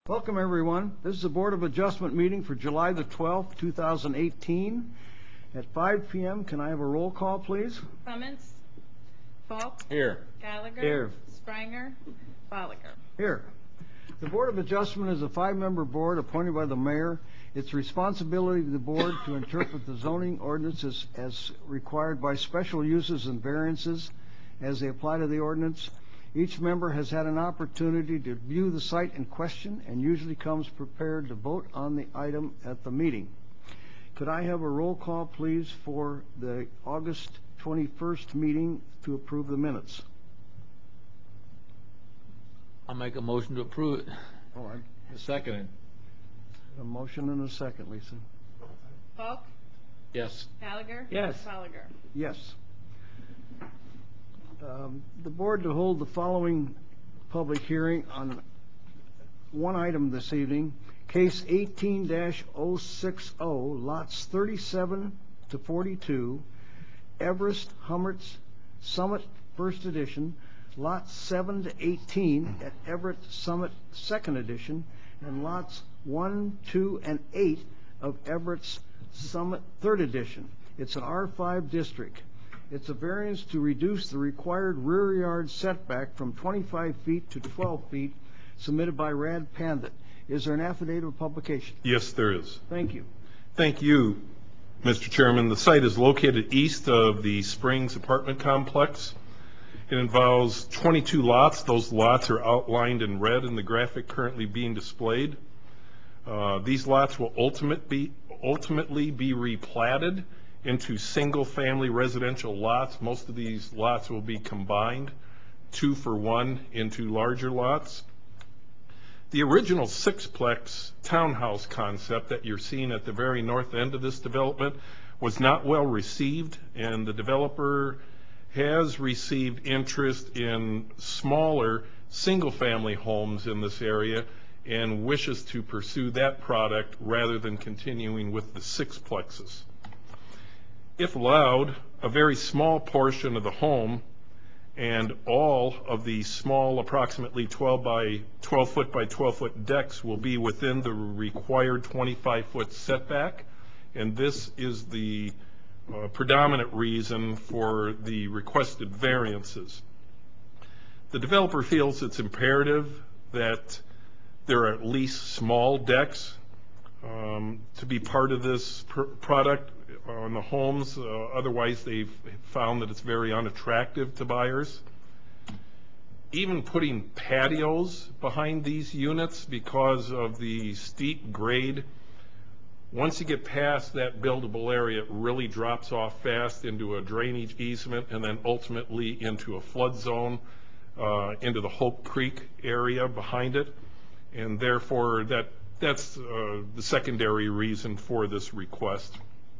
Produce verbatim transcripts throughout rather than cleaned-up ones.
Welcome, everyone. This is the Board of Adjustment meeting for July the twelfth, two thousand eighteen. At five p m, can I have a roll call, please? Clements. Falk. Here. Gallagher. Here. Spranger. Bolliger. Here. The Board of Adjustment is a five-member board appointed by the mayor. It's the responsibility of the board to interpret the zoning ordinances as required by special uses and variances as they apply to the ordinance. Each member has had an opportunity to view the site in question and usually comes prepared to vote on the item at the meeting. Could I have a roll call, please, for the August twenty-first meeting to approve the minutes? I'll make a motion to approve it. Oh, I, Second. a motion and a second, Lisa. Falk. Yes. Gallagher. Yes. Bolliger. Yes. Um, the board to hold the following public hearing on one item this evening, case eighteen dash oh six oh, lots thirty-seven to forty-two, Everest Hummerts Summit First Edition, lots seven to eighteen at Everett Summit Second Edition, and lots one, two, and eight of Everett's Summit Third Edition. It's an R five district. It's a variance to reduce the required rear yard setback from twenty-five feet to twelve feet, submitted by Rad Pandit. Is there an affidavit of publication? Yes, there is. Thank you. Thank you, Mister Chairman. The site is located east of the Springs apartment complex. It involves twenty-two lots. Those lots are outlined in red in the graphic currently being displayed. Uh, these lots will ultimate be, ultimately be replatted into single-family residential lots. Most of these lots will be combined, two for one, into larger lots. The original sixplex townhouse concept that you're seeing at the very north end of this development was not well received, and the developer has received interest in smaller single-family homes in this area and wishes to pursue that product rather than continuing with the sixplexes. If allowed, a very small portion of the home and all of the small, approximately twelve by twelve foot by twelve foot decks will be within the required twenty-five foot setback, and this is the uh, predominant reason for the requested variances. The developer feels it's imperative that there are at least small decks um, to be part of this pr product on the homes. Uh, otherwise, they've found that it's very unattractive to buyers. Even putting patios behind these units because of the steep grade, once you get past that buildable area, it really drops off fast into a drainage easement and then ultimately into a flood zone, uh, into the Hope Creek area behind it. And therefore, that that's uh, the secondary reason for this request.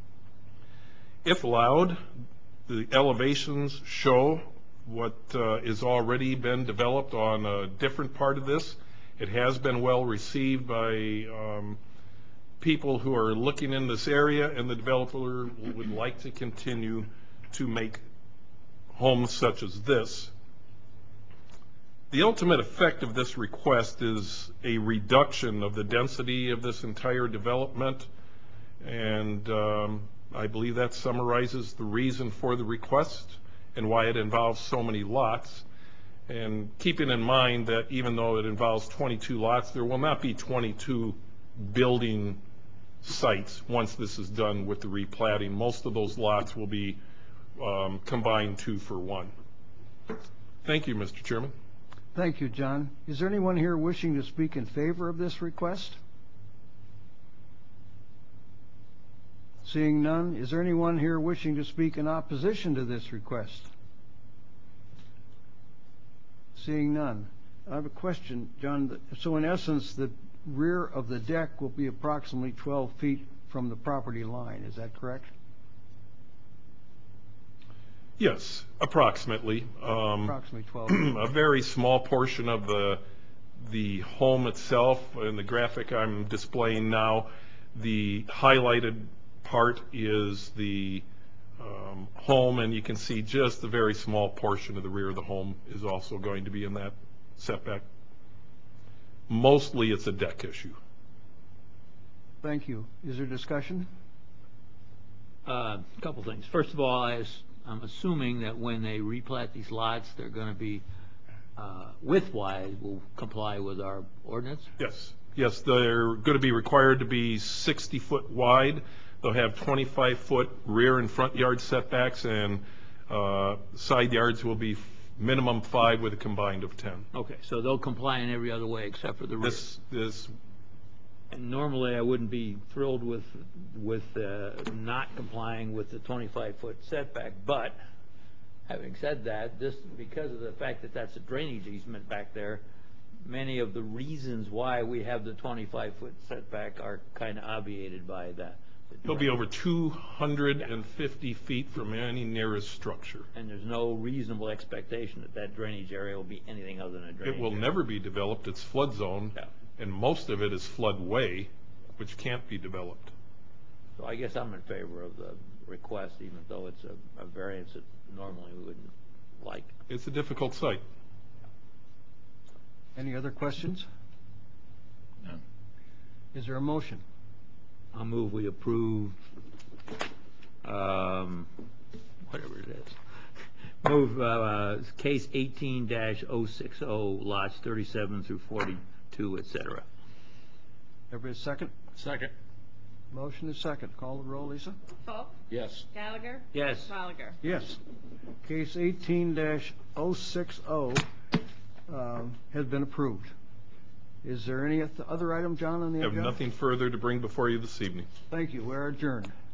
If allowed, the elevations show what uh, is already been developed on a different part of this. It has been well received by um, people who are looking in this area, and the developer would like to continue to make homes such as this. The ultimate effect of this request is a reduction of the density of this entire development, and um, I believe that summarizes the reason for the request and why it involves so many lots. And keeping in mind that even though it involves twenty-two lots, there will not be twenty-two building sites once this is done with the replatting. Most of those lots will be um, combined two for one. Thank you, Mister Chairman. Thank you, John. Is there anyone here wishing to speak in favor of this request? Seeing none, is there anyone here wishing to speak in opposition to this request? Seeing none. I have a question, John. So in essence, the rear of the deck will be approximately twelve feet from the property line. Is that correct? Yes, approximately. Um, approximately twelve. A very small portion of the the home itself, in the graphic I'm displaying now, the highlighted part is the um, home, and you can see just a very small portion of the rear of the home is also going to be in that setback. Mostly, it's a deck issue. Thank you. Is there discussion? A couple things. First of all, I as- I'm assuming that when they replat these lots, they're going to be uh, width-wise will comply with our ordinance? Yes, yes, they're going to be required to be sixty foot wide. They'll have twenty-five foot rear and front yard setbacks, and uh, side yards will be minimum five with a combined of ten. Okay, so they'll comply in every other way except for the rear. This, this, And normally, I wouldn't be thrilled with, with uh, not complying with the twenty-five foot setback, but having said that, this, because of the fact that that's a drainage easement back there, many of the reasons why we have the twenty-five foot setback are kind of obviated by that. it'll be over two hundred fifty feet from any nearest structure. And there's no reasonable expectation that that drainage area will be anything other than a drainage It will area. never be developed, it's flood zone, Yeah. and most of it is floodway, which can't be developed. So I guess I'm in favor of the request, even though it's a, a variance that normally we wouldn't like. It's a difficult site. Any other questions? No. Is there a motion? I'll move we approve, um, whatever it is. Move, uh, case eighteen dash oh six oh, lots thirty-seven through forty-two, et cetera. Everybody second? Second. Motion is second. Call the roll, Lisa? Falk, Yes. Gallagher, Yes. Bolliger. Yes. Case eighteen dash oh six oh um, has been approved. Is there any oth- other item, John, on the I have agenda? nothing further to bring before you this evening. Thank you. We're adjourned.